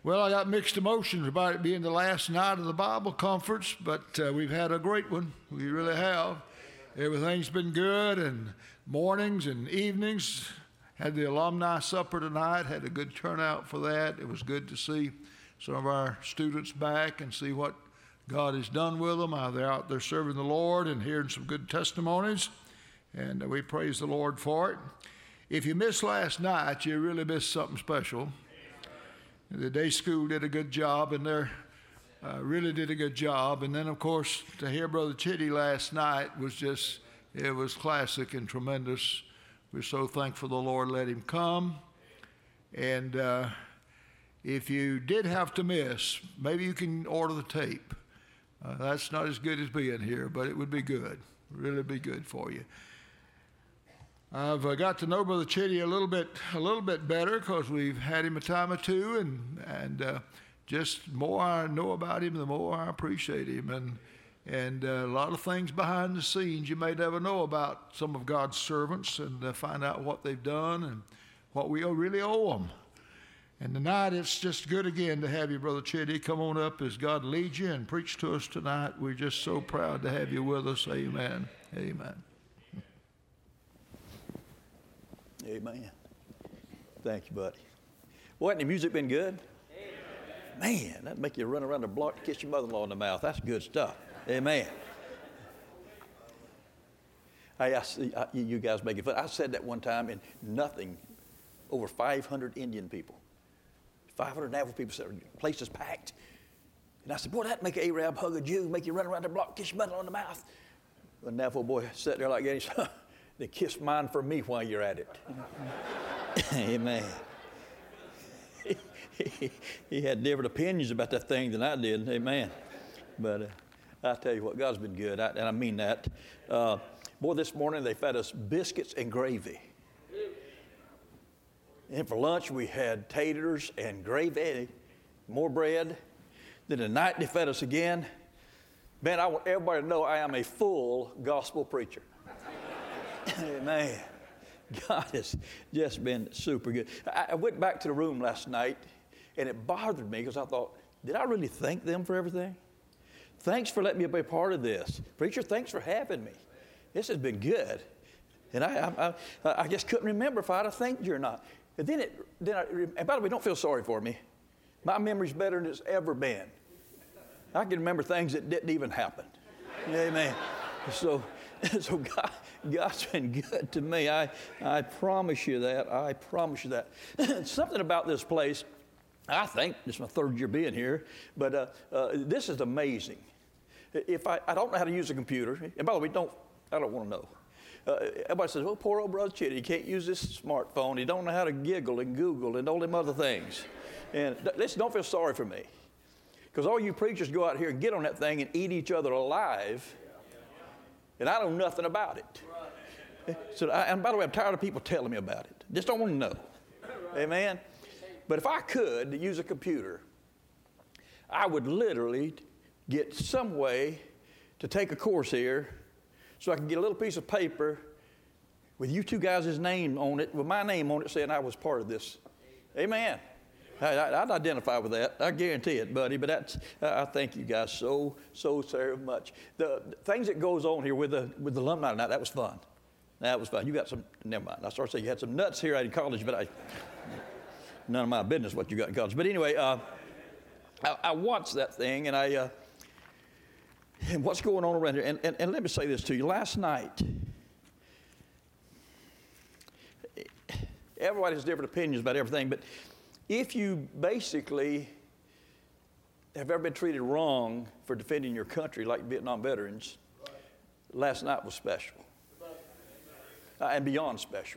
Well, I got mixed emotions about it being the last night of the Bible conference, but we've had a great one. We really have. Everything's been good, and mornings and evenings. Had the alumni supper tonight, had a good turnout for that. It was good to see some of our students back and see what God has done with them. They're out there serving the Lord and hearing some good testimonies, and we praise the Lord for it. If you missed last night, you really missed something special. The day school did a good job, and they really did a good job. And then, of course, to hear Brother Chitty last night was just, it was classic and tremendous. We're so thankful the Lord let him come. And if you did have to miss, maybe you can order the tape. That's not as good as being here, but it would be good, really be good for you. I've got to know Brother Chitty a little bit better because we've had him a time or two, and just the more I know about him, the more I appreciate him, and a lot of things behind the scenes you may never know about some of God's servants, and find out what they've done and what we really owe them. And tonight it's just good again to have you, Brother Chitty. Come on up as God leads you and preach to us tonight. We're just so proud to have you with us. Amen. Amen. Amen. Thank you, buddy. Boy, hasn't the music been good? Amen. Man, that'd make you run around the block to kiss your mother-in-law in the mouth. That's good stuff. Amen. Hey, you guys make it fun. I said that one time, and nothing, over 500 Indian people, 500 Navajo people said, the place is packed. And I said, boy, that'd make an Arab hug a Jew, make you run around the block, kiss your mother-in-law in the mouth. The Navajo boy sat there like that, he said, then kiss mine for me while you're at it. Amen. He had different opinions about that thing than I did. Amen. But I tell you what, God's been good, and I mean that. Boy, this morning they fed us biscuits and gravy. And for lunch we had taters and gravy, more bread. Then tonight they fed us again. Man, I want everybody to know I am a full gospel preacher. Amen. God has just been super good. I went back to the room last night, and it bothered me because I thought, did I really thank them for everything? Thanks for letting me be a part of this. Preacher, thanks for having me. This has been good. And I just couldn't remember if I'd have thanked you or not. And and by the way, don't feel sorry for me. My memory's better than it's ever been. I can remember things that didn't even happen. Amen. So God's been good to me. I promise you that. I promise you that. Something about this place, I think, this is my third year being here, but this is amazing. If I don't know how to use a computer, and by the way, I don't want to know. Everybody says, oh, poor old Brother Chitty, he can't use this smartphone. He don't know how to giggle and Google and all them other things. And listen, don't feel sorry for me. Because all you preachers go out here and get on that thing and eat each other alive, and I know nothing about it. So, and by the way, I'm tired of people telling me about it. Just don't want to know. Amen? But if I could use a computer, I would literally get some way to take a course here so I can get a little piece of paper with you two guys' name on it, with my name on it, saying I was part of this. Amen. I'd identify with that. I guarantee it, buddy. But I thank you guys so very much. The things that goes on here with the alumni tonight, that was fun. That was fun. You got some, never mind. I started saying you had some nuts here in college, but none of my business what you got in college. But anyway, I watched that thing, and and what's going on around here. And let me say this to you. Last night, everybody has different opinions about everything, but if you basically have ever been treated wrong for defending your country like Vietnam veterans, last night was special. And beyond special.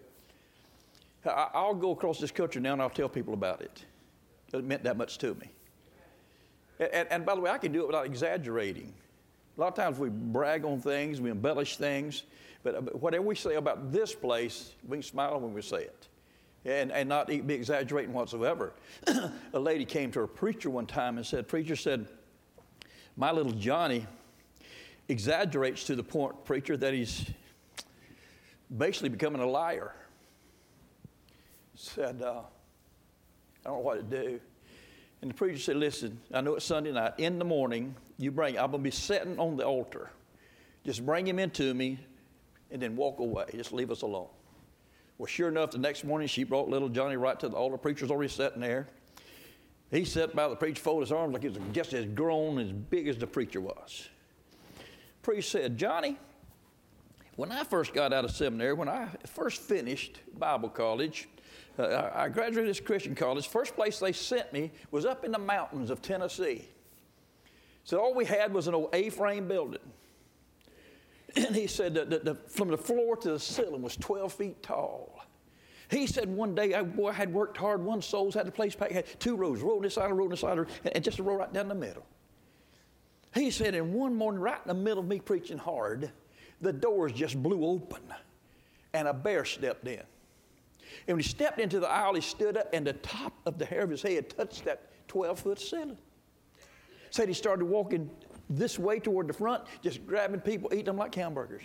I'll go across this country now and I'll tell people about it. It meant that much to me. And by the way, I can do it without exaggerating. A lot of times we brag on things, we embellish things, but whatever we say about this place, we can smile when we say it. And not be exaggerating whatsoever. A lady came to a preacher one time and said, preacher said, my little Johnny exaggerates to the point, preacher, that he's basically becoming a liar. Said, I don't know what to do. And the preacher said, listen, I know it's Sunday night. In the morning, I'm going to be sitting on the altar. Just bring him into me and then walk away. Just leave us alone. Well, sure enough, the next morning, she brought little Johnny right to the altar. The preacher's already sitting there. He sat by the preacher, folded his arms like he was just as grown, as big as the preacher was. The preacher said, Johnny, when I first got out of seminary, when I first finished Bible college, I graduated this Christian college. First place they sent me was up in the mountains of Tennessee. So all we had was an old A-frame building. And he said that from the floor to the ceiling was 12 feet tall. He said one day, I had worked hard, won souls, had the place packed, had 2 rows, a row on this side, a row on this side, and just a row right down the middle. He said, and one morning, right in the middle of me preaching hard, the doors just blew open, and a bear stepped in. And when he stepped into the aisle, he stood up, and the top of the hair of his head touched that 12-foot ceiling. Said he started walking this way toward the front, just grabbing people, eating them like hamburgers.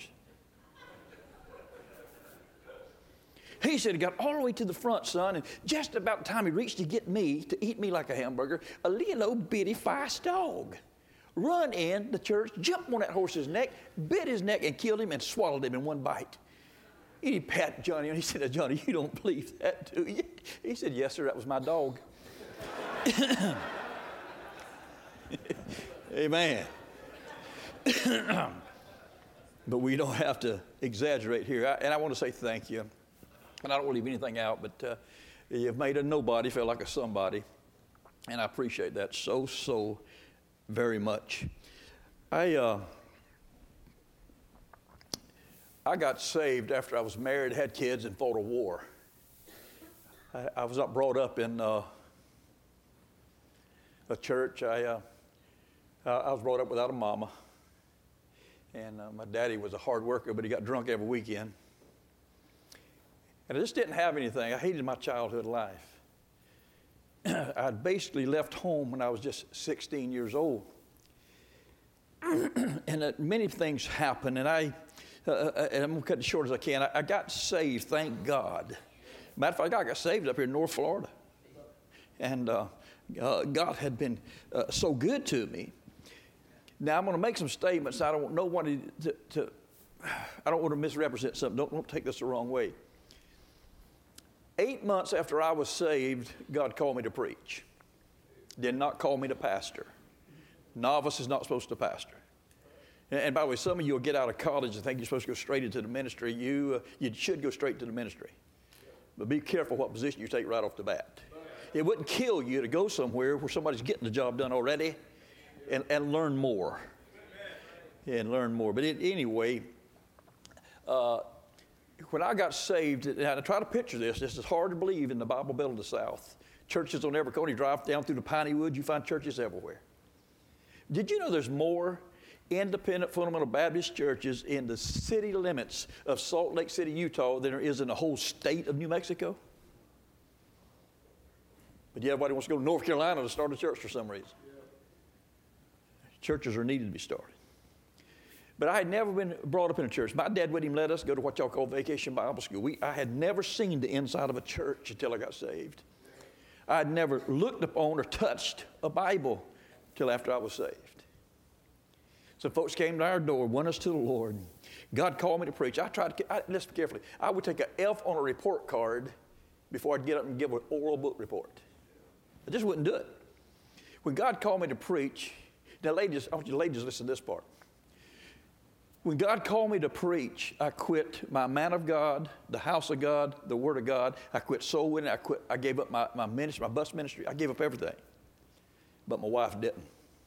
He said he got all the way to the front, son, and just about the time he reached to get me to eat me like a hamburger, a little old bitty feist dog run in the church, jumped on that horse's neck, bit his neck, and killed him and swallowed him in one bite. And he pat Johnny, and he said, Johnny, you don't believe that, do you? He said, yes, sir, that was my dog. Amen. But we don't have to exaggerate here. And I want to say thank you. And I don't want to leave anything out, but you've made a nobody feel like a somebody. And I appreciate that so very much. I got saved after I was married, had kids, and fought a war. I was not brought up in a church. I was brought up without a mama. And my daddy was a hard worker, but he got drunk every weekend. And I just didn't have anything. I hated my childhood life. I'd basically left home when I was just 16 years old. And many things happened, and and I'm going to cut it short as I can. I got saved, thank God. Matter of fact, I got saved up here in North Florida. And God had been so good to me. Now, I'm going to make some statements. I don't want nobody I don't want to misrepresent something. Don't take this the wrong way. 8 months after I was saved, God called me to preach. Did not call me to pastor. Novice is not supposed to pastor. And by the way, some of you will get out of college and think you're supposed to go straight into the ministry. You should go straight to the ministry. But be careful what position you take right off the bat. It wouldn't kill you to go somewhere where somebody's getting the job done already and learn more. And learn more. But anyway, when I got saved, and I try to picture this is hard to believe in the Bible Belt of the South. Churches on every corner. You drive down through the Piney Woods, you find churches everywhere. Did you know there's more independent fundamental Baptist churches in the city limits of Salt Lake City, Utah than there is in the whole state of New Mexico? But yet everybody wants to go to North Carolina to start a church for some reason. Churches are needed to be started. But I had never been brought up in a church. My dad wouldn't even let us go to what y'all call Vacation Bible School. I had never seen the inside of a church until I got saved. I had never looked upon or touched a Bible until after I was saved. So folks came to our door, won us to the Lord. God called me to preach. Listen carefully. I would take an F on a report card before I'd get up and give an oral book report. I just wouldn't do it. When God called me to preach, now ladies, I want you ladies to listen to this part. When God called me to preach, I quit my man of God, the house of God, the word of God. I quit soul winning. I gave up my ministry, my bus ministry. I gave up everything. But my wife didn't.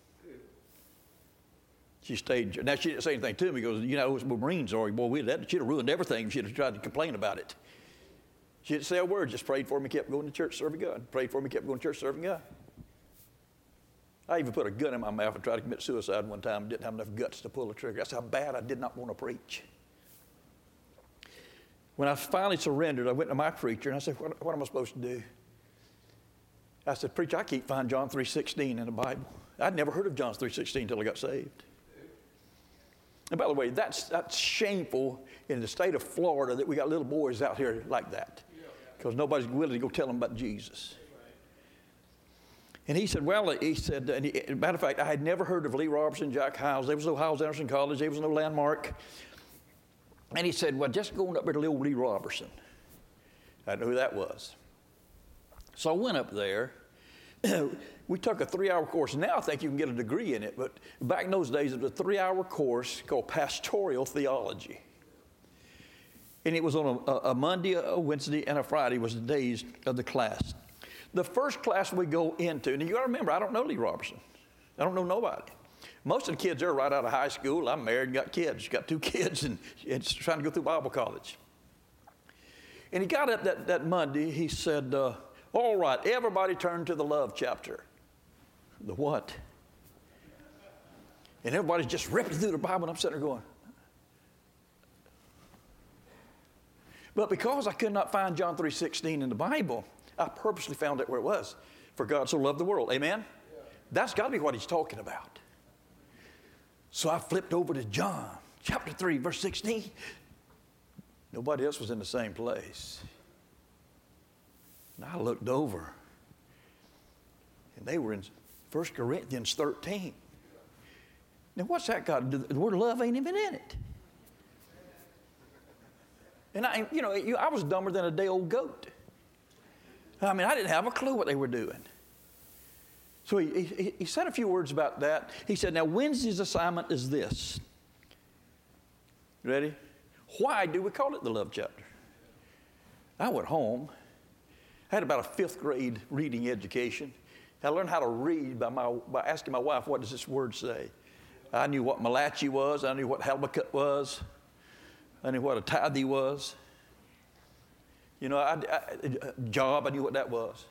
She stayed. Now, she didn't say anything to me because, you know, Marines are. Boy, she'd have ruined everything if she'd have tried to complain about it. She didn't say a word, just prayed for me, kept going to church serving God. Prayed for me, kept going to church serving God. I even put a gun in my mouth and tried to commit suicide one time and didn't have enough guts to pull the trigger. That's how bad I did not want to preach. When I finally surrendered, I went to my preacher and I said, what am I supposed to do? I said, preacher, I can't find John 3:16 in the Bible. I'd never heard of John 3:16 until I got saved. And by the way, that's shameful in the state of Florida that we got little boys out here like that because nobody's willing to go tell them about Jesus. And he said, well, matter of fact, I had never heard of Lee Roberson, Jack Hyles. There was no Hyles Anderson College. There was no Landmark. And he said, well, just going up there to little Lee Roberson. I didn't know who that was. So I went up there. We took a 3-hour course. Now I think you can get a degree in it, but back in those days, it was a 3-hour course called Pastoral Theology. And it was on a Monday, a Wednesday, and a Friday was the days of the class. The first class we go into, and you got to remember, I don't know Lee Roberson. I don't know nobody. Most of the kids are right out of high school. I'm married and got kids. Got 2 kids and trying to go through Bible college. And he got up that Monday. He said, all right, everybody turn to the love chapter. The what? And everybody's just ripping through the Bible, and I'm sitting there going. But because I could not find John 3:16 in the Bible, I purposely found it where it was. For God so loved the world. Amen? Yeah. That's got to be what he's talking about. So I flipped over to John chapter 3, verse 16. Nobody else was in the same place. And I looked over, and they were in 1 Corinthians 13. Now, what's that got to do? The word love ain't even in it. And I was dumber than a day-old goat. I mean, I didn't have a clue what they were doing. So he said a few words about that. He said, now Wednesday's assignment is this. Ready? Why do we call it the love chapter? I went home. I had about a 5th grade reading education. I learned how to read by asking my wife, what does this word say? I knew what Malachi was. I knew what Habakkuk was. I knew what a tithe was. You know, Job, I knew what that was.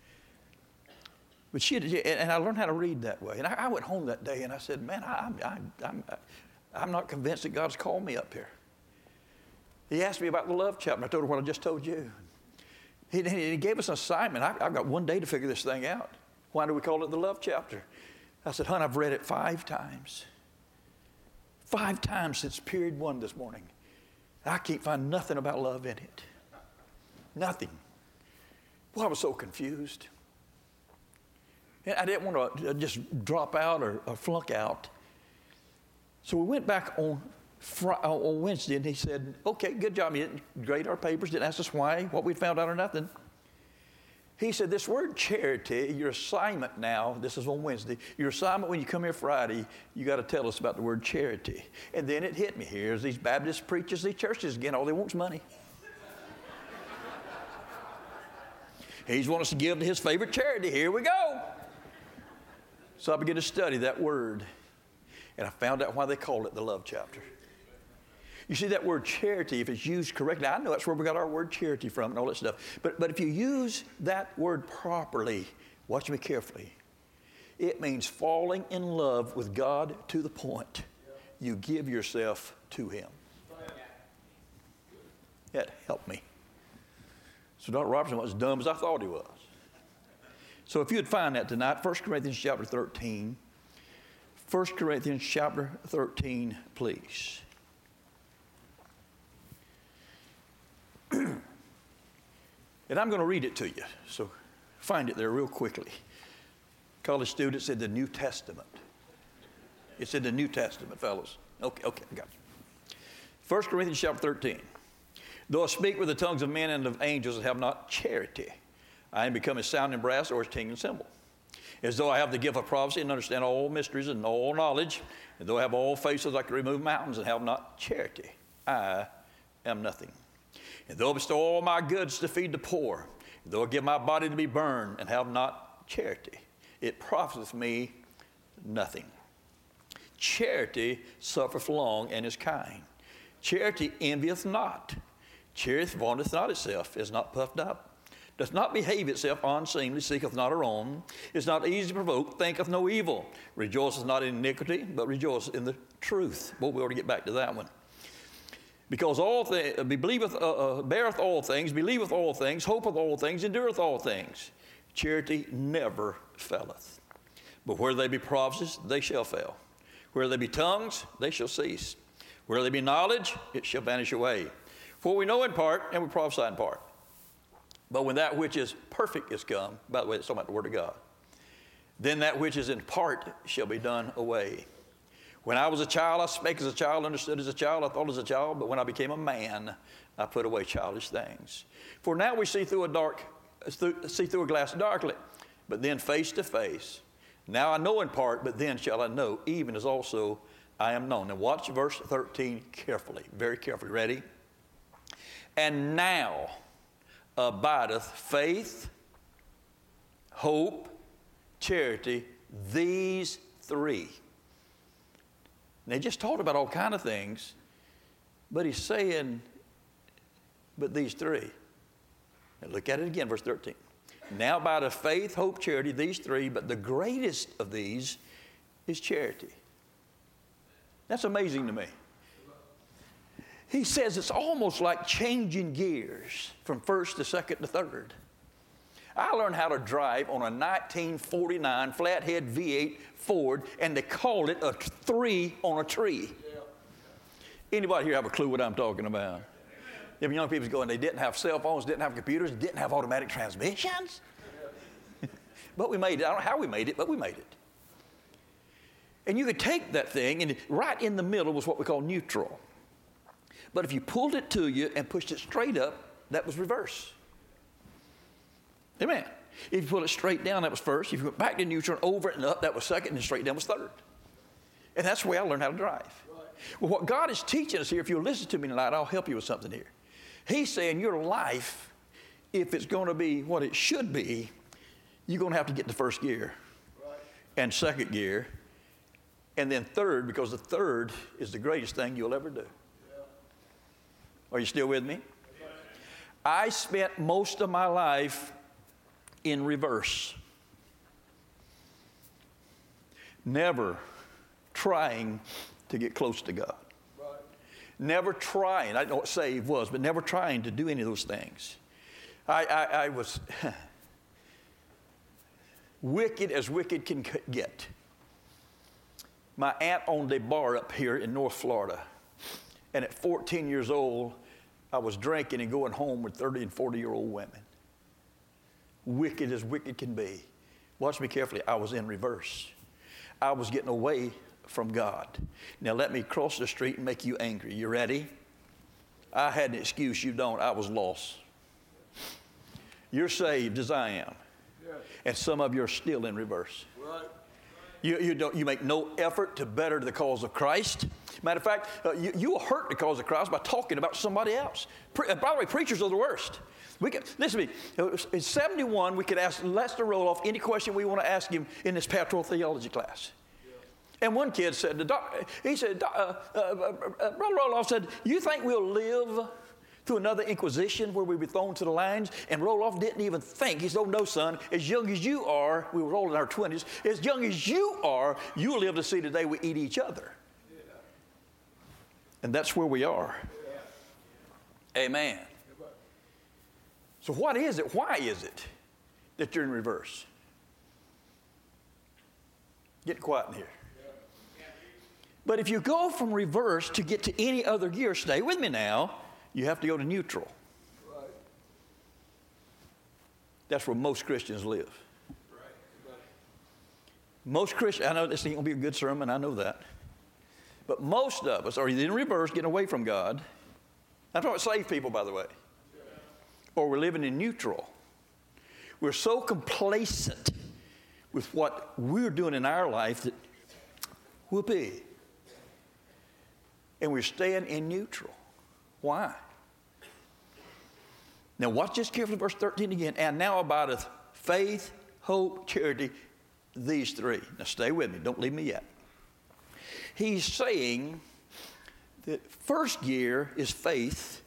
But and I learned how to read that way. And I went home that day and I said, man, I'm not convinced that God's called me up here. He asked me about the love chapter. I told her what I just told you. He gave us an assignment. I've got 1 day to figure this thing out. Why do we call it the love chapter? I said, hon, I've read it 5 times. 5 times since period 1 this morning. I can't find nothing about love in it. Nothing. Well, I was so confused. And I didn't want to just drop out or flunk out. So we went back on Wednesday, and he said, okay, good job. You didn't grade our papers, didn't ask us why, what we found out or nothing. He said, this word charity, your assignment now, this is on Wednesday, your assignment when you come here Friday, you got to tell us about the word charity. And then it hit me. Here's these Baptist preachers, these churches again, all they want is money. He's wanting us to give to his favorite charity. Here we go. So I began to study that word, and I found out why they call it the love chapter. You see, that word charity, if it's used correctly, I know that's where we got our word charity from and all that stuff. But if you use that word properly, watch me carefully, it means falling in love with God to the point you give yourself to him. That helped me. So Dr. Robertson wasn't as dumb as I thought he was. So if you'd find that tonight, 1 Corinthians chapter 13. 1 Corinthians chapter 13, please. And I'm going to read it to you. So find it there real quickly. College students in the New Testament. It's in the New Testament, fellows. Okay, I got you. 1 Corinthians chapter 13. Though I speak with the tongues of men and of angels and have not charity, I am become as sounding brass or as tingling cymbal. As though I have the gift of prophecy and understand all mysteries and all knowledge, and though I have all faith so that I can remove mountains and have not charity, I am nothing. And though I bestow all my goods to feed the poor, and though I give my body to be burned and have not charity, it profiteth me nothing. Charity suffereth long and is kind. Charity envieth not. Charity vaunteth not itself, is not puffed up, doth not behave itself unseemly, seeketh not her own, is not easily provoked, thinketh no evil, rejoiceth not in iniquity, but rejoiceth in the truth. Well, we ought to get back to that one. Because all things, beareth all things, believeth all things, hopeth all things, endureth all things. Charity never faileth. But where they be prophecies, they shall fail. Where they be tongues, they shall cease. Where there be knowledge, it shall vanish away. For we know in part, and we prophesy in part. But when that which is perfect is come, by the way, it's talking about the Word of God, then that which is in part shall be done away. When I was a child, I spake as a child, understood as a child, I thought as a child, but when I became a man, I put away childish things. For now we see through a glass darkly, but then face to face. Now I know in part, but then shall I know, even as also I am known. Now watch verse 13 carefully, very carefully. Ready? And now abideth faith, hope, charity, these three. And they just talked about all kind of things, but he's saying, but these three. Now look at it again, verse 13. Now abideth faith, hope, charity, these three, but the greatest of these is charity. That's amazing to me. He says it's almost like changing gears from first to second to third. I learned how to drive on a 1949 flathead V8 Ford, and they called it a 3 on a tree. Anybody here have a clue what I'm talking about? Them young people going, they didn't have cell phones, didn't have computers, didn't have automatic transmissions. But we made it. I don't know how we made it, but we made it. And you could take that thing, and right in the middle was what we call neutral. But if you pulled it to you and pushed it straight up, that was reverse. Amen. If you pulled it straight down, that was first. If you went back to neutral and over and up, that was second, and straight down was third. And that's the way I learned how to drive. Right. Well, what God is teaching us here, if you'll listen to me tonight, I'll help you with something here. He's saying your life, if it's going to be what it should be, you're going to have to get to first gear, right, and second gear, and then third, because the third is the greatest thing you'll ever do. Yeah. Are you still with me? Yeah. I spent most of my life in reverse, never trying to get close to God. Right. Never trying, I don't know what save was, but never trying to do any of those things. I was wicked as wicked can get. My aunt owned a bar up here in North Florida, and at 14 years old, I was drinking and going home with 30 and 40-year-old women. Wicked as wicked can be. Watch me carefully. I was in reverse. I was getting away from God. Now let me cross the street and make you angry. You ready? I had an excuse. You don't. I was lost. You're saved as I am. Yes. And some of you are still in reverse. Right. You make no effort to better the cause of Christ. Matter of fact, you will hurt the cause of Christ by talking about somebody else. By the way, preachers are the worst. Listen to me. In 71, we could ask Lester Roloff any question we want to ask him in this pastoral theology class. Yeah. And one kid said, Brother Roloff said, you think we'll live through another Inquisition where we'll be thrown to the lions? And Roloff didn't even think. He said, oh, no, son, as young as you are, we were all in our 20s, as young as you are, you'll live to see the day we eat each other. Yeah. And that's where we are. Yeah. Amen. So what is it? Why is it that you're in reverse? Get quiet in here. But if you go from reverse to get to any other gear, stay with me now, you have to go to neutral. Right. That's where most Christians live. Right. Most Christians, I know this ain't going to be a good sermon, I know that. But most of us are either in reverse, getting away from God. I'm talking about saved people, by the way. Or we're living in neutral. We're so complacent with what we're doing in our life that whoopee. And we're staying in neutral. Why? Now watch this carefully, verse 13 again. And now abideth faith, hope, charity, these three. Now stay with me. Don't leave me yet. He's saying that first gear is faith.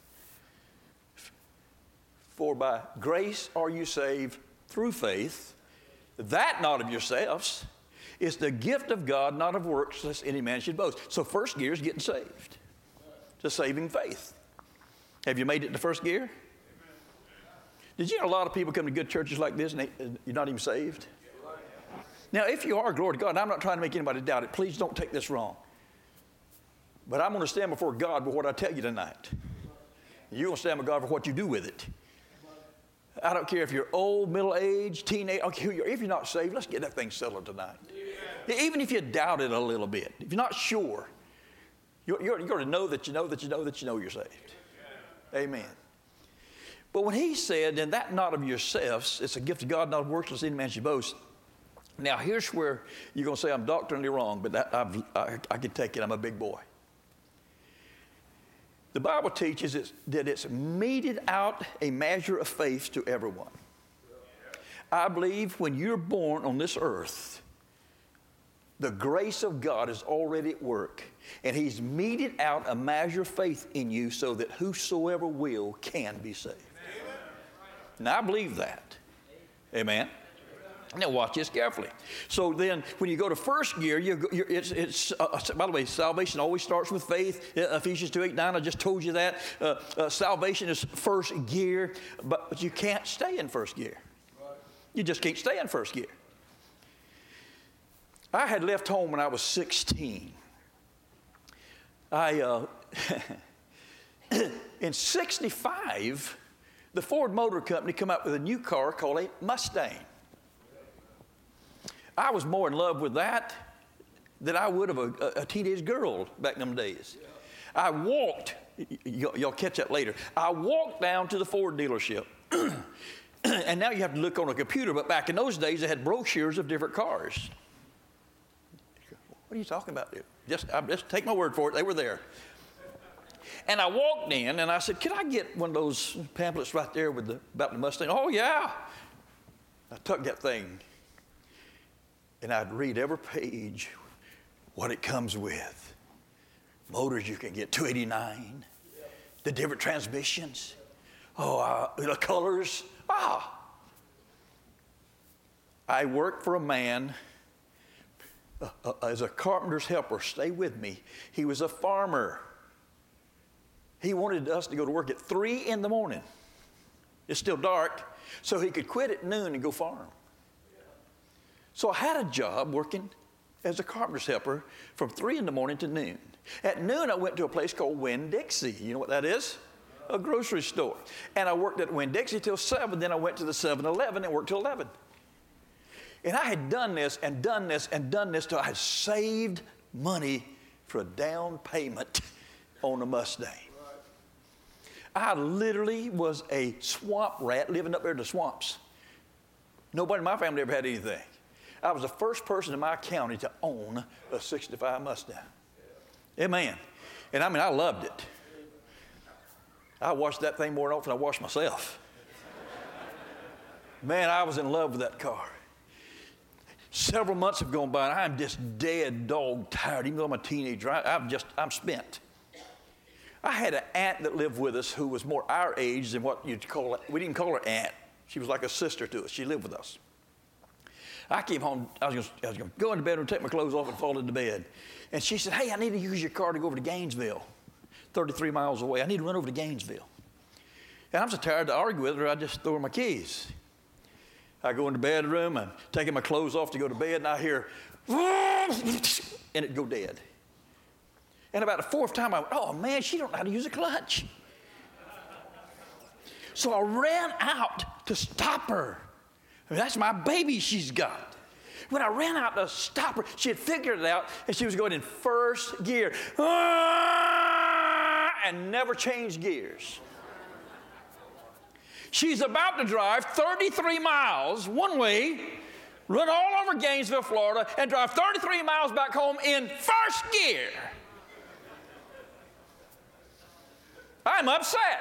For by grace are you saved through faith, that not of yourselves, is the gift of God, not of works, lest any man should boast. So first gear is getting saved. It's a saving faith. Have you made it to first gear? Did you know a lot of people come to good churches like this and you're not even saved? Now, if you are, glory to God, and I'm not trying to make anybody doubt it. Please don't take this wrong. But I'm going to stand before God for what I tell you tonight. You're going to stand before God for what you do with it. I don't care if you're old, middle-aged, teenage. Okay, if you're not saved, let's get that thing settled tonight. Even if you doubt it a little bit, if you're not sure, you're going to know that you know that you know that you know you're saved. Amen. But when he said, and that not of yourselves, it's a gift of God, not of works, lest any man should boast. Now, here's where you're going to say I'm doctrinally wrong, but I can take it. I'm a big boy. The Bible teaches that it's meted out a measure of faith to everyone. I believe when you're born on this earth, the grace of God is already at work, and he's meted out a measure of faith in you so that whosoever will can be saved. Now, I believe that. Amen. Now, watch this carefully. So then, when you go to first gear, by the way, salvation always starts with faith. Ephesians 2:8-9, I just told you that. Salvation is first gear, but you can't stay in first gear. You just can't stay in first gear. I had left home when I was 16. In 65, the Ford Motor Company came out with a new car called a Mustang. I was more in love with that than I would of a teenage girl back in them days. I walked, y'all catch that later. I walked down to the Ford dealership. And now you have to look on a computer, but back in those days, they had brochures of different cars. What are you talking about? Just take my word for it. They were there. And I walked in, and I said, can I get one of those pamphlets right there about the Mustang? Oh, yeah. I took that thing, and I'd read every page what it comes with. Motors you can get 289, the different transmissions, the colors. I worked for a man as a carpenter's helper. Stay with me. He was a farmer. He wanted us to go to work at 3 in the morning. It's still dark, so he could quit at noon and go farm. So I had a job working as a carpenter's helper from 3 in the morning to noon. At noon, I went to a place called Winn-Dixie. You know what that is? A grocery store. And I worked at Winn-Dixie till 7. Then I went to the 7-Eleven and worked till 11. And I had done this and done this and done this till I had saved money for a down payment on a Mustang. I literally was a swamp rat living up there in the swamps. Nobody in my family ever had anything. I was the first person in my county to own a 65 Mustang. Amen. And I loved it. I washed that thing more often than I washed myself. Man, I was in love with that car. Several months have gone by, and I'm just dead dog tired. Even though I'm a teenager, I'm spent. I had an aunt that lived with us who was more our age than what you'd call it. We didn't call her aunt. She was like a sister to us. She lived with us. I came home. I was going to go into the bedroom, take my clothes off, and fall into bed. And she said, hey, I need to use your car to go over to Gainesville, 33 miles away. I need to run over to Gainesville. And I'm so tired to argue with her, I just throw her my keys. I go in the bedroom, I'm taking my clothes off to go to bed, and I hear, and it go dead. And about the 4th time, I went, oh, man, she don't know how to use a clutch. So I ran out to stop her. I mean, that's my baby she's got. When I ran out to stop her, she had figured it out, and she was going in first gear. And never changed gears. She's about to drive 33 miles one way, run all over Gainesville, Florida, and drive 33 miles back home in first gear. I'm upset.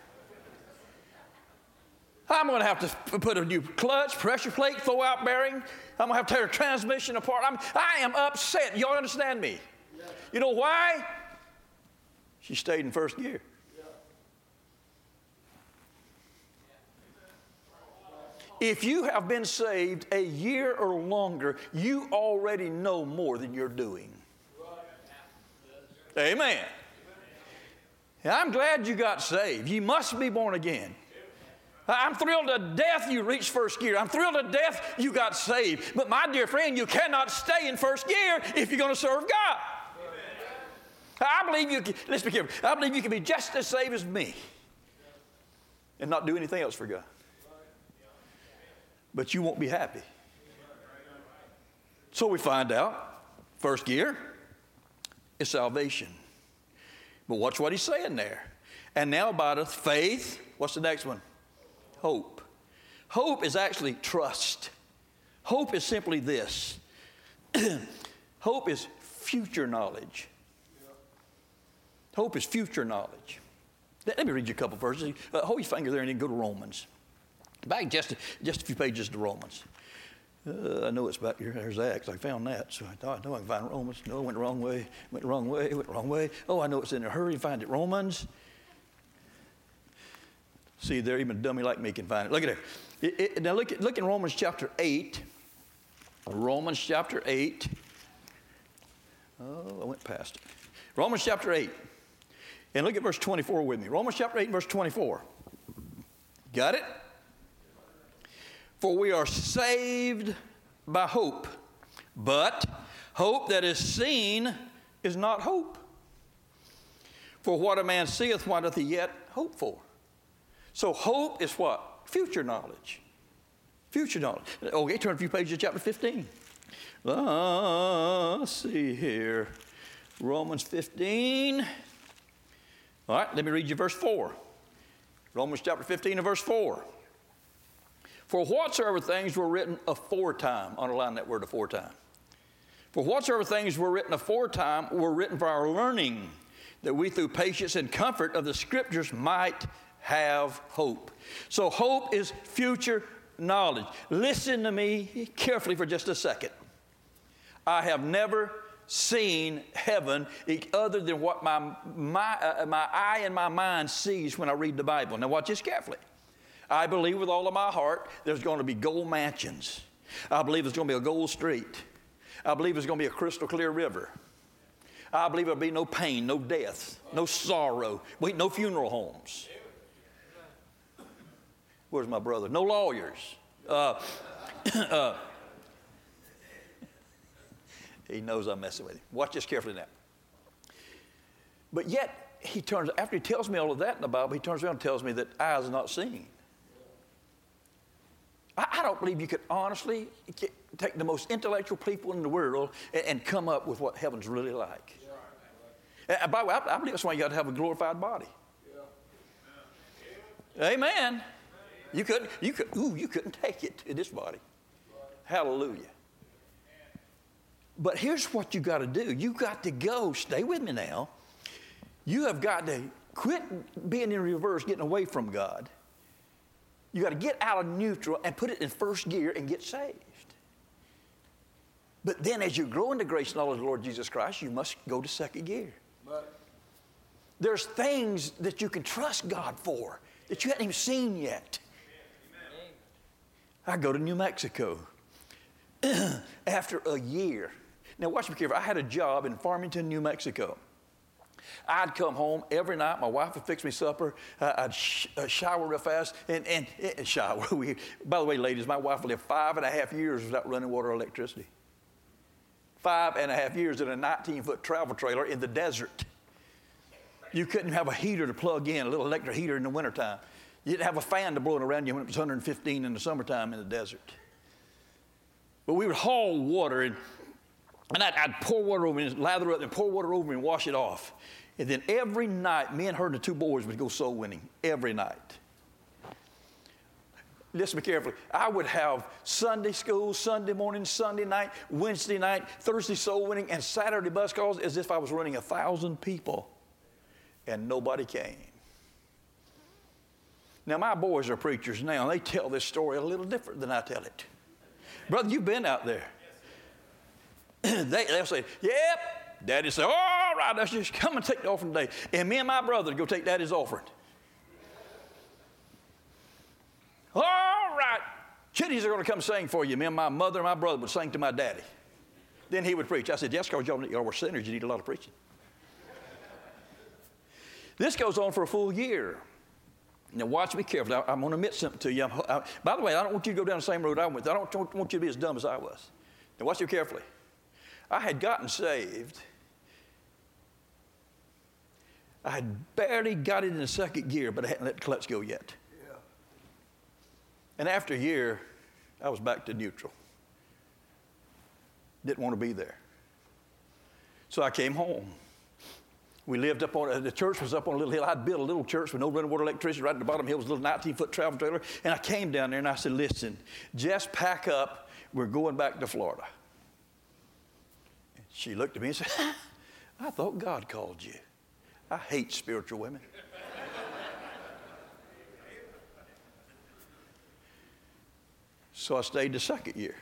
I'm going to have to put a new clutch, pressure plate, throw out bearing. I'm going to have to tear a transmission apart. I am upset. Y'all understand me? Yeah. You know why? She stayed in first gear. Yeah. If you have been saved a year or longer, you already know more than you're doing. Right. Amen. And I'm glad you got saved. You must be born again. I'm thrilled to death you reached first gear. I'm thrilled to death you got saved. But my dear friend, you cannot stay in first gear if you're going to serve God. I believe you can, let's be careful. I believe you can be just as saved as me and not do anything else for God. but you won't be happy. So we find out, first gear is salvation. But watch what he's saying there. And now abideth faith. What's the next one? Hope. Hope is actually trust. Hope is simply this. Hope is future knowledge. Hope is future knowledge. Let me read you a couple verses. Hold your finger there and then go to Romans. Back just a few pages to Romans. I know it's back here. There's Acts. I found that. So I thought, I know I can find Romans. No, I went the wrong way. Went the wrong way. Went the wrong way. Oh, I know it's in a hurry to find it. Romans. See there, even a dummy like me can find it. Look at it. Now look in Romans chapter 8. Romans chapter 8. Oh, I went past it. Romans chapter 8. And look at verse 24 with me. Romans chapter 8, verse 24. Got it? For we are saved by hope. But hope that is seen is not hope. For what a man seeth, what doth he yet hope for? So hope is what? Future knowledge. Future knowledge. Okay, turn a few pages to chapter 15. Let's see here. Romans 15. All right, let me read you verse 4. Romans chapter 15 and verse 4. For whatsoever things were written aforetime, underline that word aforetime. For whatsoever things were written aforetime were written for our learning, that we through patience and comfort of the Scriptures might have hope. So hope is future knowledge. Listen to me carefully for just a second. I have never seen heaven other than what my eye and my mind sees when I read the Bible. Now watch this carefully. I believe with all of my heart there's going to be gold mansions. I believe there's going to be a gold street. I believe there's going to be a crystal clear river. I believe there'll be no pain, no death, no sorrow, no funeral homes. Where's my brother? No lawyers. He knows I'm messing with him. Watch this carefully now. But yet, after he tells me all of that in the Bible, he turns around and tells me that eyes are not seeing. I don't believe you could honestly take the most intellectual people in the world and come up with what heaven's really like. And by the way, I believe that's why you got to have a glorified body. Amen. You couldn't take it in this body. Hallelujah. But here's what you got to do. You got to go. Stay with me now. You have got to quit being in reverse, getting away from God. You got to get out of neutral and put it in first gear and get saved. But then as you grow into grace and knowledge of the Lord Jesus Christ, you must go to second gear. There's things that you can trust God for that you haven't even seen yet. I go to New Mexico after a year. Now watch me carefully. I had a job in Farmington, New Mexico. I'd come home every night. My wife would fix me supper. I'd shower real fast and shower. By the way, ladies, my wife lived 5.5 years without running water or electricity. 5.5 years in a 19-foot travel trailer in the desert. You couldn't have a heater to plug in, a little electric heater in the wintertime. You didn't have a fan to blow it around you when it was 115 in the summertime in the desert. But we would haul water, and I'd pour water over me and lather up and pour water over me and wash it off. And then every night, me and her and the two boys would go soul winning every night. Listen to me carefully. I would have Sunday school, Sunday morning, Sunday night, Wednesday night, Thursday soul winning, and Saturday bus calls as if I was running 1,000 people. And nobody came. Now, my boys are preachers now, and they tell this story a little different than I tell it. Brother, you've been out there. They'll say, yep. Daddy say, all right, let's just come and take the offering today. And me and my brother go take Daddy's offering. All right. Kiddies are going to come sing for you. Me and my mother and my brother would sing to my daddy. Then he would preach. I said, yes, because y'all were sinners. You need a lot of preaching. This goes on for a full year. Now, watch me carefully. I'm going to admit something to you. By the way, I don't want you to go down the same road I went. I don't want you to be as dumb as I was. Now, watch me carefully. I had gotten saved. I had barely got it in the second gear, but I hadn't let the clutch go yet. Yeah. And after a year, I was back to neutral. Didn't want to be there. So I came home. We lived up on, the church was up on a little hill. I'd built a little church with no running water, electricity. Right at the bottom of the hill was a little 19-foot travel trailer. And I came down there and I said, listen, just pack up. We're going back to Florida. And she looked at me and said, I thought God called you. I hate spiritual women. So I stayed the second year.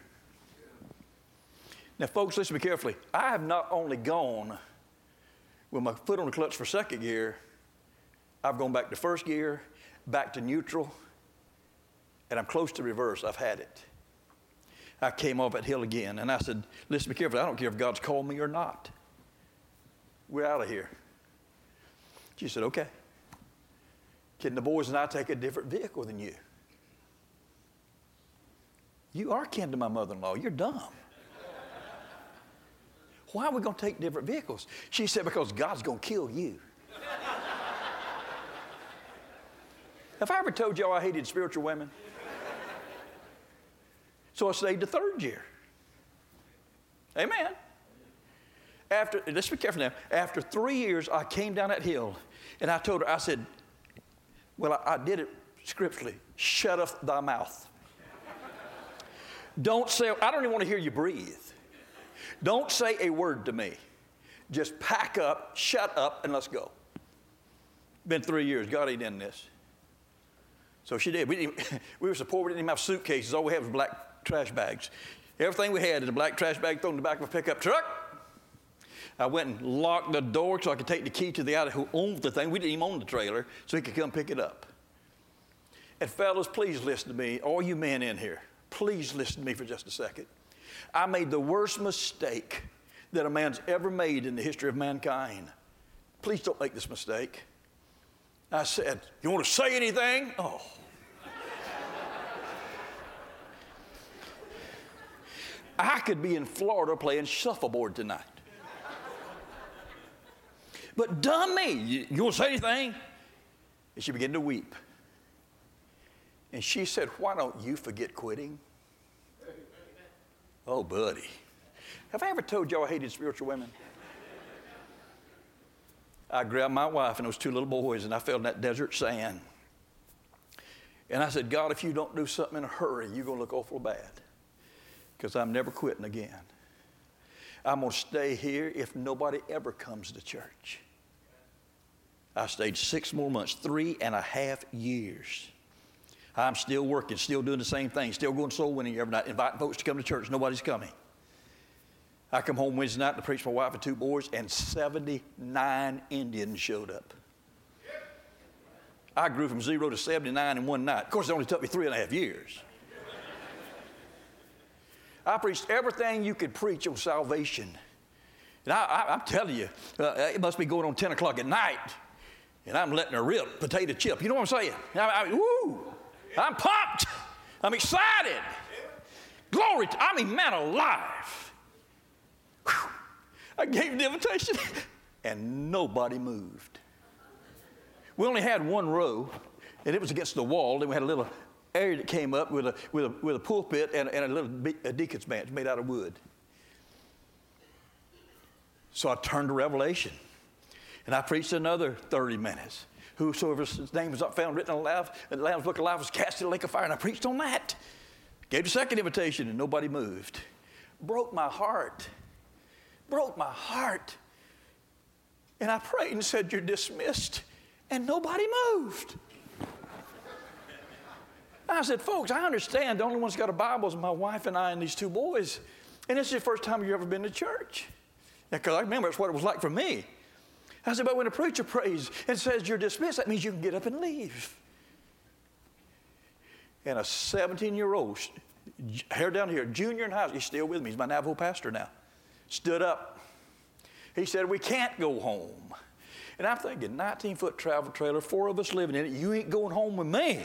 Now, folks, listen to me carefully. I have not only gone with my foot on the clutch for second gear, I've gone back to first gear, back to neutral, and I'm close to reverse. I've had it. I came off that hill again, and I said, listen, be careful. I don't care if God's called me or not. We're out of here. She said, okay. Can the boys and I take a different vehicle than you? You are kin to my mother-in-law. You're dumb. Why are we going to take different vehicles? She said, because God's going to kill you. Have I ever told y'all I hated spiritual women? So I stayed the third year. Amen. Let's be careful now. After 3 years, I came down that hill, and I told her, I said, well, I did it scripturally. Shut up thy mouth. Don't say, I don't even want to hear you breathe. Don't say a word to me. Just pack up, shut up, and let's go. Been 3 years. God ain't in this. So she did. We were so poor, we didn't even have suitcases. All we had was black trash bags. Everything we had in a black trash bag thrown in the back of a pickup truck. I went and locked the door so I could take the key to the guy who owned the thing. We didn't even own the trailer, so he could come pick it up. And fellas, please listen to me. All you men in here, please listen to me for just a second. I made the worst mistake that a man's ever made in the history of mankind. Please don't make this mistake. I said, you want to say anything? Oh. I could be in Florida playing shuffleboard tonight. But dummy, you want to say anything? And she began to weep. And she said, why don't you forget quitting? Oh, buddy. Have I ever told y'all I hated spiritual women? I grabbed my wife and those two little boys, and I fell in that desert sand. And I said, God, if you don't do something in a hurry, you're going to look awful bad, because I'm never quitting again. I'm going to stay here if nobody ever comes to church. I stayed 6 more months, 3.5 years. I'm still working, still doing the same thing, still going soul winning every night, inviting folks to come to church. Nobody's coming. I come home Wednesday night to preach for my wife and 2 boys, and 79 Indians showed up. I grew from 0 to 79 in one night. Of course, it only took me 3.5 years. I preached everything you could preach on salvation. And I'm telling you, it must be going on 10 o'clock at night, and I'm letting her rip potato chip. You know what I'm saying? Woo! I'm pumped. I'm excited. Glory man alive. Whew. I gave the invitation, and nobody moved. We only had 1 row, and it was against the wall. Then we had a little area that came up with a pulpit and a little deacon's bench made out of wood. So I turned to Revelation, and I preached another 30 minutes. Whosoever's name was not found written in the Lamb's Book of Life was cast in the lake of fire, and I preached on that. Gave the second invitation, and nobody moved. Broke my heart. Broke my heart. And I prayed and said, you're dismissed, and nobody moved. I said, folks, I understand the only one's got a Bible is my wife and I and these 2 boys, and this is the first time you've ever been to church. Because I remember that's what it was like for me. I said, but when a preacher prays and says you're dismissed, that means you can get up and leave. And a 17-year-old, hair down here, junior in high school, he's still with me. He's my Navajo pastor now. Stood up. He said, we can't go home. And I'm thinking, 19-foot travel trailer, 4 of us living in it. You ain't going home with me.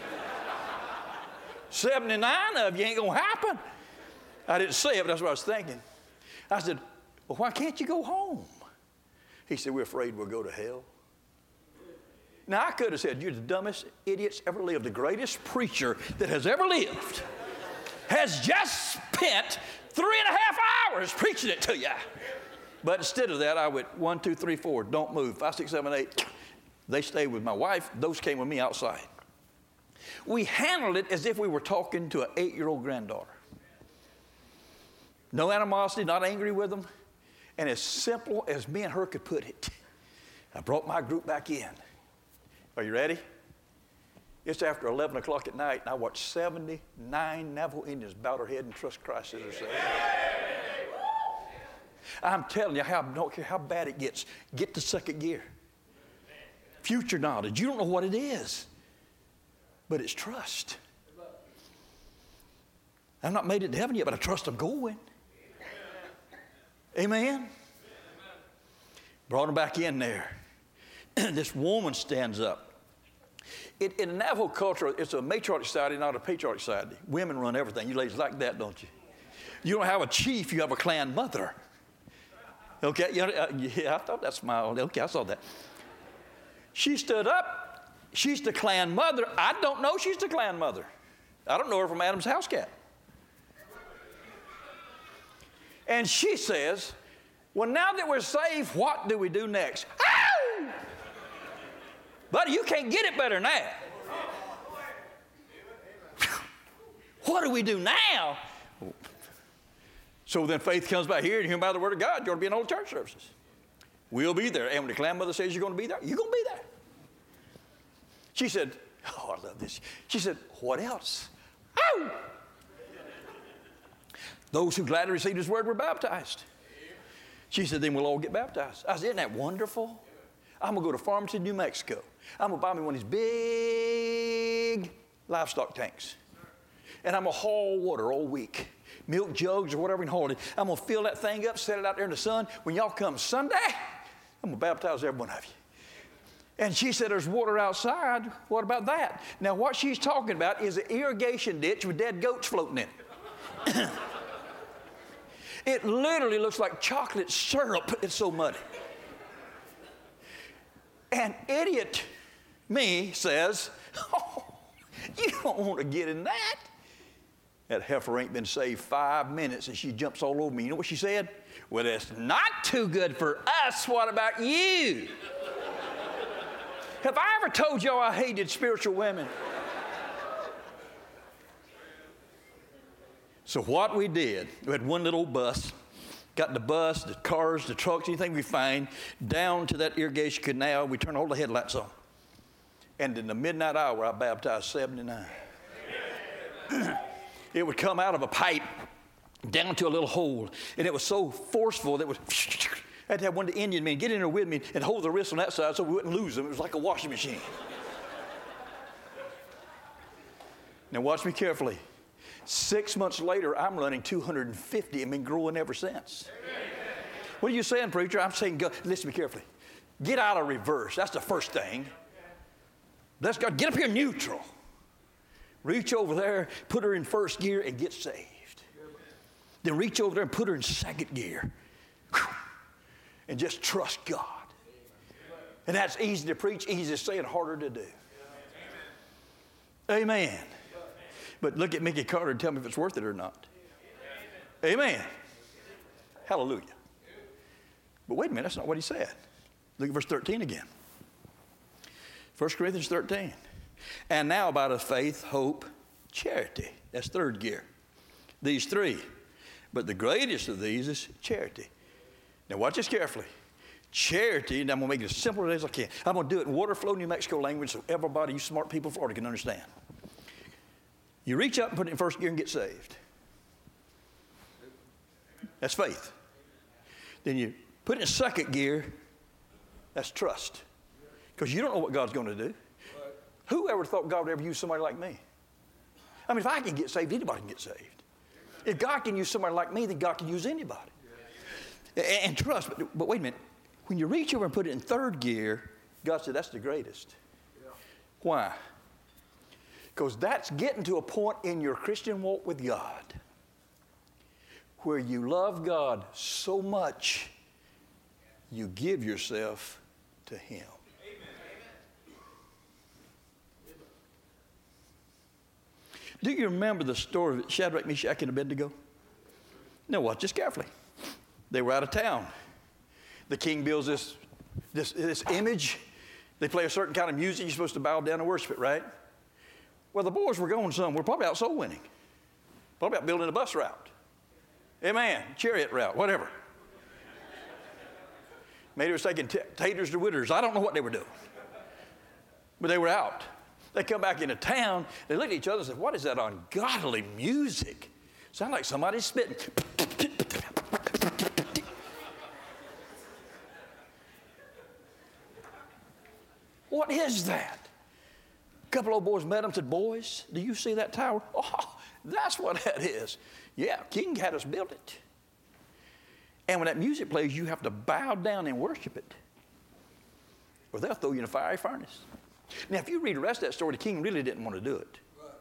79 of you ain't going to happen. I didn't say it, but that's what I was thinking. I said, well, why can't you go home? He said, we're afraid we'll go to hell. Now, I could have said, you're the dumbest idiots ever lived, the greatest preacher that has ever lived. has just spent 3.5 hours preaching it to you. But instead of that, I went 1, 2, 3, 4, don't move. 5, 6, 7, 8. They stayed with my wife. Those came with me outside. We handled it as if we were talking to an 8-year-old granddaughter. No animosity, not angry with them. And as simple as me and her could put it, I brought my group back in. Are you ready? It's after 11 o'clock at night, and I watched 79 Navajo Indians bow their head and trust Christ as their Savior. I'm telling you, I don't care how bad it gets, get to second gear. Future knowledge, you don't know what it is, but it's trust. I've not made it to heaven yet, but I trust I'm going. Amen? Brought them back in there. This woman stands up. In Navajo culture, it's a matriarch society, not a patriarch society. Women run everything. You ladies like that, don't you? You don't have a chief, you have a clan mother. Okay, yeah, I thought that smiled. Okay, I saw that. She stood up. She's the clan mother. I don't know she's the clan mother. I don't know her from Adam's house cat. And she says, well, now that we're saved, what do we do next? Ow! Buddy, you can't get it better than that. What do we do now? So then faith comes by hearing, hearing by the word of God. You're going to be in all the church services. We'll be there. And when the clan mother says you're going to be there, you're going to be there. She said, oh, I love this. She said, what else? Oh! Those who gladly received his word were baptized. She said, then we'll all get baptized. I said, isn't that wonderful? I'm going to go to Farmington, New Mexico. I'm going to buy me one of these big livestock tanks. And I'm going to haul water all week. Milk jugs or whatever you can hold it. I'm going to fill that thing up, set it out there in the sun. When y'all come Sunday, I'm going to baptize every one of you. And she said, there's water outside. What about that? Now, what she's talking about is an irrigation ditch with dead goats floating in it. It literally looks like chocolate syrup. It's so muddy. And idiot me says, oh, you don't want to get in that. That heifer ain't been saved 5 minutes and she jumps all over me. You know what she said? Well, that's not too good for us. What about you? Have I ever told y'all I hated spiritual women? So what we did, we had one little bus, got the bus, the cars, the trucks, anything we find, down to that irrigation canal. We turned all the headlights on. And in the midnight hour, I baptized 79. It would come out of a pipe down to a little hole. And it was so forceful that it was, I had to have one of the Indian men get in there with me and hold the wrist on that side so we wouldn't lose them. It was like a washing machine. Now watch me carefully. 6 months later, I'm running 250 and been growing ever since. What are you saying, preacher? I'm saying, go, listen to me carefully. Get out of reverse. That's the first thing. Let's go. Get up here neutral. Reach over there, put her in first gear, and get saved. Then reach over there and put her in second gear. And just trust God. And that's easy to preach, easy to say, and harder to do. Amen. But look at Mickey Carter and tell me if it's worth it or not. Amen. Hallelujah. But wait a minute, that's not what he said. Look at verse 13 again. 1 Corinthians 13. And now about a faith, hope, charity. That's third gear. These three. But the greatest of these is charity. Now watch this carefully. Charity, and I'm going to make it as simple as I can. I'm going to do it in Waterflow, New Mexico language so everybody, you smart people in Florida, can understand. You reach up and put it in first gear and get saved. That's faith. Then you put it in second gear. That's trust. Because you don't know what God's going to do. Who ever thought God would ever use somebody like me? I mean, if I can get saved, anybody can get saved. If God can use somebody like me, then God can use anybody. And trust. But wait a minute. When you reach over and put it in third gear, God said, that's the greatest. Why? Because that's getting to a point in your Christian walk with God where you love God so much, you give yourself to Him. Do you remember the story of Shadrach, Meshach, and Abednego? Now watch this carefully. They were out of town. The king builds this image. They play a certain kind of music. You're supposed to bow down and worship it, right? Well, the boys were going somewhere, probably out soul winning. Probably out building a bus route. Amen. Chariot route, whatever. Maybe they were taking taters to witters. I don't know what they were doing. But they were out. They come back into town. They look at each other and say, what is that ungodly music? Sounds like somebody's spitting. What is that? A couple old boys met them and said, boys, do you see that tower? Oh, that's what that is. Yeah, King had us build it. And when that music plays, you have to bow down and worship it, or they'll throw you in a fiery furnace. Now, if you read the rest of that story, the king really didn't want to do it.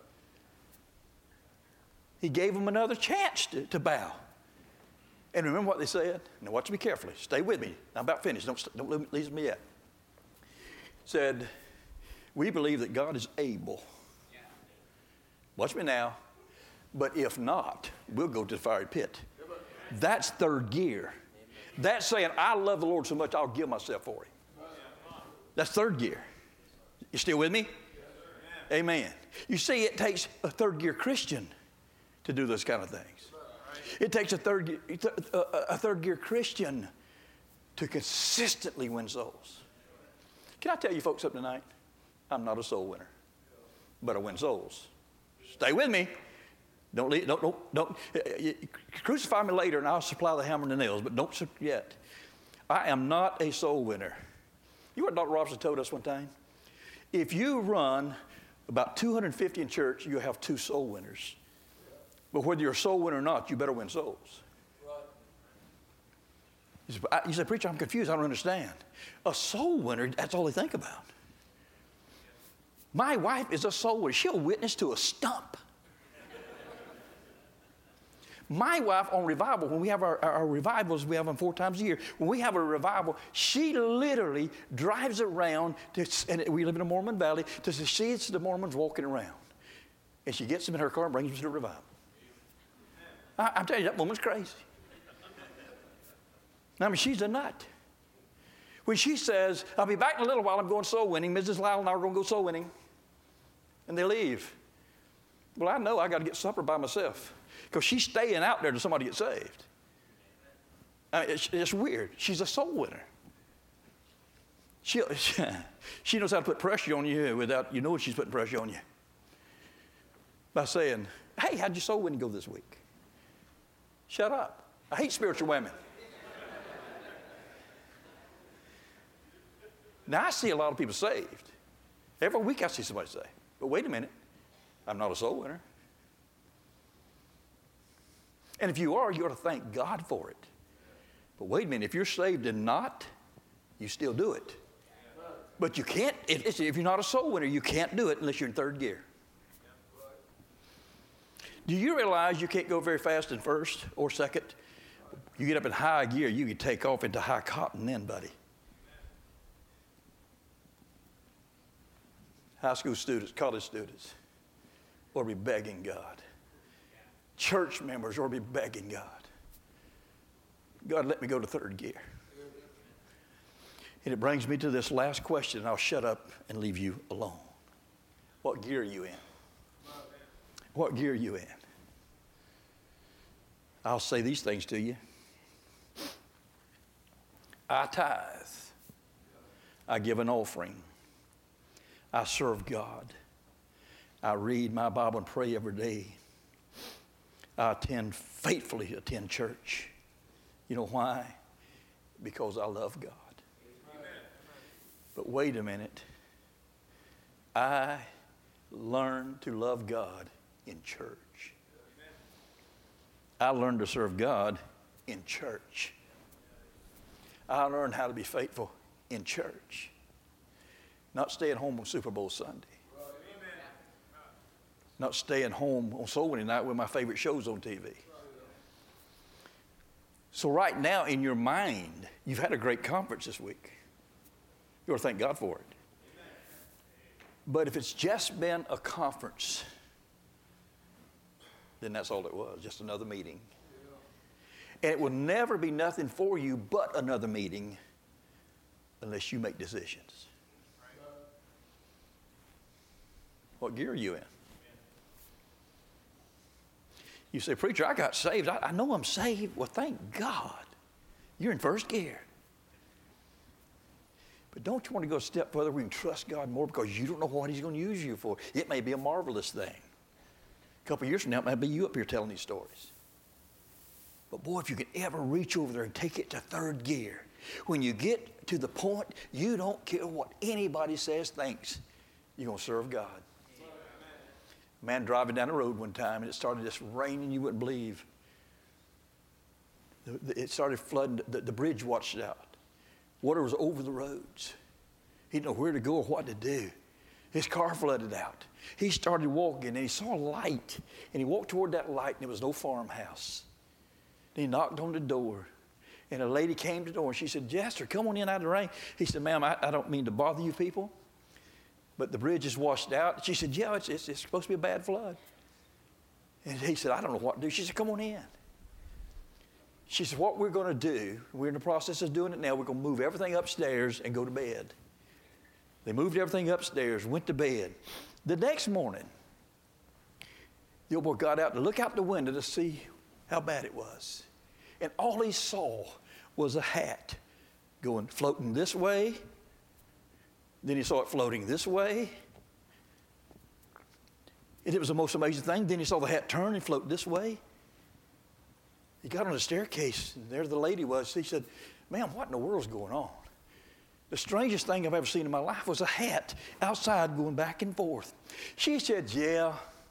He gave them another chance to bow. And remember what they said? Now, watch me carefully. Stay with me. I'm about finished. Don't lose me yet. Said, we believe that God is able. Watch me now. But if not, we'll go to the fiery pit. That's third gear. That's saying, I love the Lord so much, I'll give myself for Him. That's third gear. You still with me? Amen. You see, it takes a third gear Christian to do those kind of things. It takes a third gear Christian to consistently win souls. Can I tell you folks something tonight? I'm not a soul winner, but I win souls. Stay with me. Don't crucify me later and I'll supply the hammer and the nails, but don't yet. I am not a soul winner. You know what Dr. Robinson told us one time? If you run about 250 in church, you'll have 2 soul winners. But whether you're a soul winner or not, you better win souls. You say, preacher, I'm confused. I don't understand. A soul winner, that's all they think about. My wife is a soul winner. She'll witness to a stump. My wife on revival, when we have our revivals, we have them 4 times a year. When we have a revival, she literally drives around, and we live in a Mormon valley, to see the Mormons walking around. And she gets them in her car and brings them to the revival. I'm telling you, that woman's crazy. I mean, she's a nut. When she says, I'll be back in a little while, I'm going soul winning, Mrs. Lyle and I are going to go soul winning. And they leave. Well, I know I got to get supper by myself. Because she's staying out there till somebody gets saved. I mean, it's weird. She's a soul winner. She knows how to put pressure on you without you know she's putting pressure on you. By saying, hey, how'd your soul winning go this week? Shut up. I hate spiritual women. Now, I see a lot of people saved. Every week I see somebody saved. But wait a minute. I'm not a soul winner. And if you are, you ought to thank God for it. But wait a minute, if you're saved and not, you still do it. But you can't, if you're not a soul winner, you can't do it unless you're in third gear. Do you realize you can't go very fast in first or second? You get up in high gear, you can take off into high cotton then, buddy. High school students, college students, will be begging God. Church members will be begging God. God, let me go to third gear. And it brings me to this last question, and I'll shut up and leave you alone. What gear are you in? What gear are you in? I'll say these things to you. I tithe. I give an offering. I serve God. I read my Bible and pray every day. I faithfully attend church. You know why? Because I love God. Amen. But wait a minute. I learned to love God in church. Amen. I learned to serve God in church. I learned how to be faithful in church. Not staying home on Super Bowl Sunday. Not staying home on soul winning night with my favorite shows on TV. So right now in your mind, you've had a great conference this week. You ought to thank God for it. But if it's just been a conference, then that's all it was, just another meeting. And it will never be nothing for you but another meeting unless you make decisions. What gear are you in? You say, preacher, I got saved. I know I'm saved. Well, thank God. You're in first gear. But don't you want to go a step further where you can trust God more because you don't know what he's going to use you for? It may be a marvelous thing. A couple of years from now, it might be you up here telling these stories. But boy, if you can ever reach over there and take it to third gear, when you get to the point, you don't care what anybody says, thinks. You're going to serve God. A man driving down the road one time, and it started just raining you wouldn't believe. It started flooding. The bridge washed out. Water was over the roads. He didn't know where to go or what to do. His car flooded out. He started walking, and he saw a light. And he walked toward that light, and there was no farmhouse. And he knocked on the door. And a lady came to the door, and she said, Jester, come on in out of the rain. He said, ma'am, I don't mean to bother you people, but the bridge is washed out. She said, yeah, it's supposed to be a bad flood. And he said, I don't know what to do. She said, come on in. She said, what we're going to do, we're in the process of doing it now, we're going to move everything upstairs and go to bed. They moved everything upstairs, went to bed. The next morning, the old boy got out to look out the window to see how bad it was. And all he saw was a hat floating this way. Then he saw it floating this way. And it was the most amazing thing. Then he saw the hat turn and float this way. He got on the staircase, and there the lady was. He said, ma'am, what in the world's going on? The strangest thing I've ever seen in my life was a hat outside going back and forth. She said, yeah.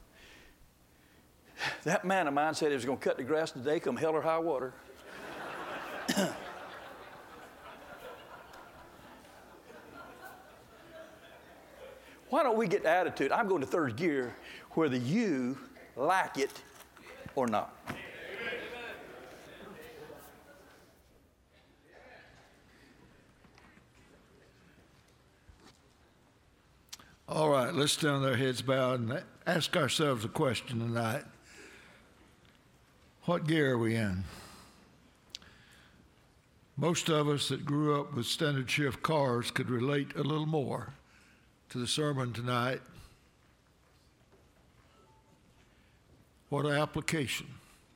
That man of mine said he was going to cut the grass today, come hell or high water. Why don't we get the attitude, I'm going to third gear, whether you like it or not. All right, let's stand with our heads bowed and ask ourselves a question tonight. What gear are we in? Most of us that grew up with standard shift cars could relate a little more to the sermon tonight. What an application.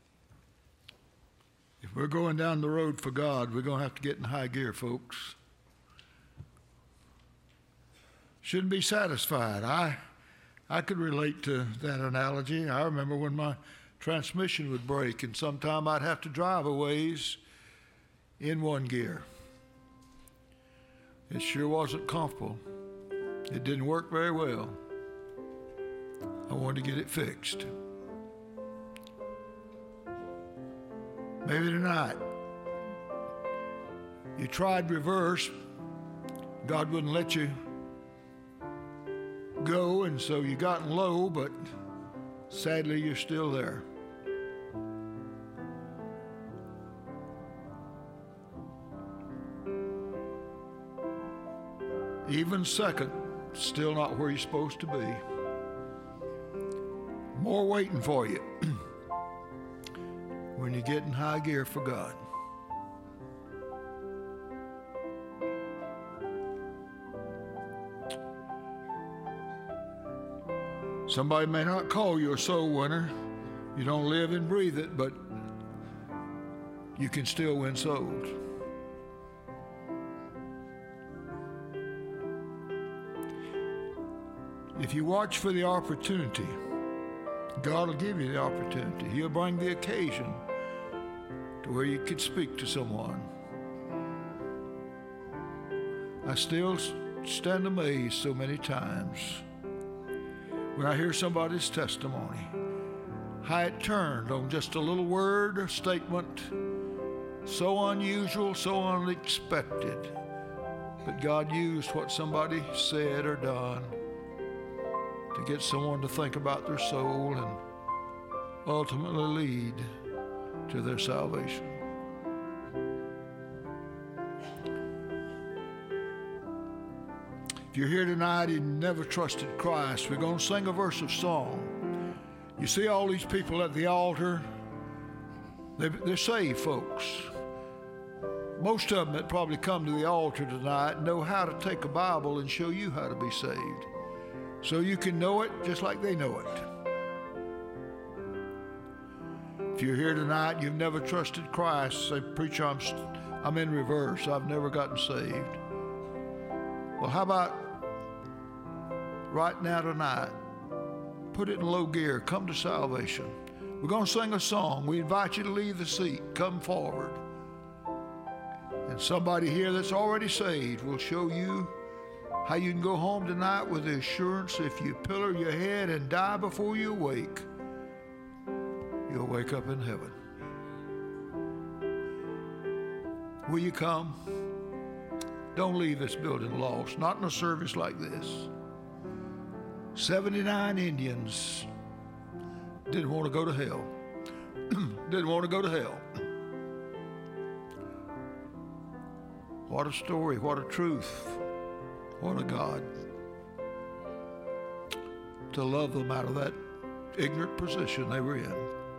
If we're going down the road for God, we're going to have to get in high gear, folks. Shouldn't be satisfied. I could relate to that analogy. I remember when my transmission would break, and sometime I'd have to drive a ways in one gear. It sure wasn't comfortable. It didn't work very well. I wanted to get it fixed. Maybe tonight you tried reverse. God wouldn't let you go, and so you got low, but sadly you're still there. Even second, still not where you're supposed to be. More waiting for you when you get in high gear for God. Somebody may not call you a soul winner. You don't live and breathe it, but you can still win souls. If you watch for the opportunity, God will give you the opportunity. He'll bring the occasion to where you could speak to someone. I still stand amazed so many times when I hear somebody's testimony, how it turned on just a little word or statement, so unusual, so unexpected, but God used what somebody said or done to get someone to think about their soul and ultimately lead to their salvation. If you're here tonight and never trusted Christ, we're going to sing a verse of song. You see all these people at the altar, they're saved folks. Most of them that probably come to the altar tonight know how to take a Bible and show you how to be saved. So you can know it just like they know it. If you're here tonight, you've never trusted Christ, say, preacher, I'm in reverse. I've never gotten saved. Well, how about right now tonight? Put it in low gear. Come to salvation. We're going to sing a song. We invite you to leave the seat. Come forward. And somebody here that's already saved will show you how you can go home tonight with the assurance if you pillar your head and die before you wake, you'll wake up in heaven. Will you come? Don't leave this building lost, not in a service like this. 79 Indians didn't want to go to hell. Didn't want to go to hell. What a story, what a truth, what a God. To love them out of that ignorant position they were in.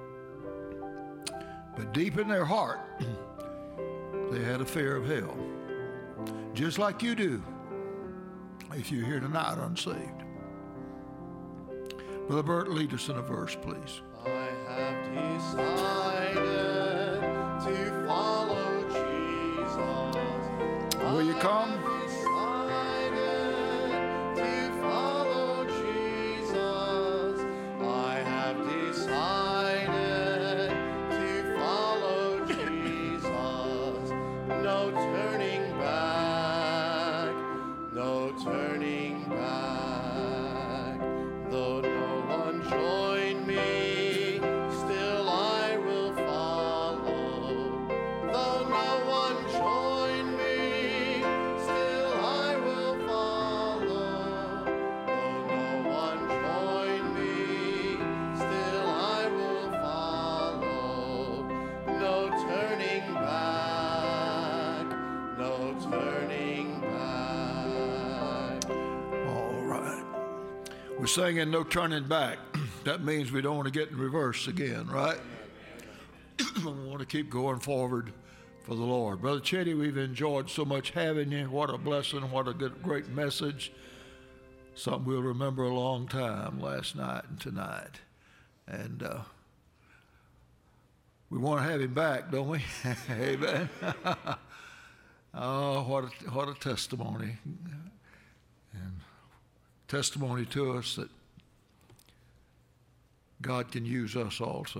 But deep in their heart, they had a fear of hell. Just like you do if you're here tonight unsaved. Brother Bert, lead us in a verse, please. I have decided to follow Jesus. Will you come? We're singing No Turning Back. That means we don't want to get in reverse again, right? We want to keep going forward for the Lord. Brother Chetty, we've enjoyed so much having you. What a blessing. What a great message. Something we'll remember a long time last night and tonight. And we want to have him back, don't we? Amen. Oh, what a testimony. And testimony to us that God can use us also.